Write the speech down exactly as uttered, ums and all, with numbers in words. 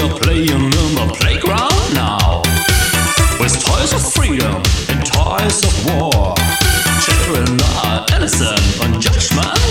are playing on the playground now, with toys of freedom and toys of war. Children are innocent on judgment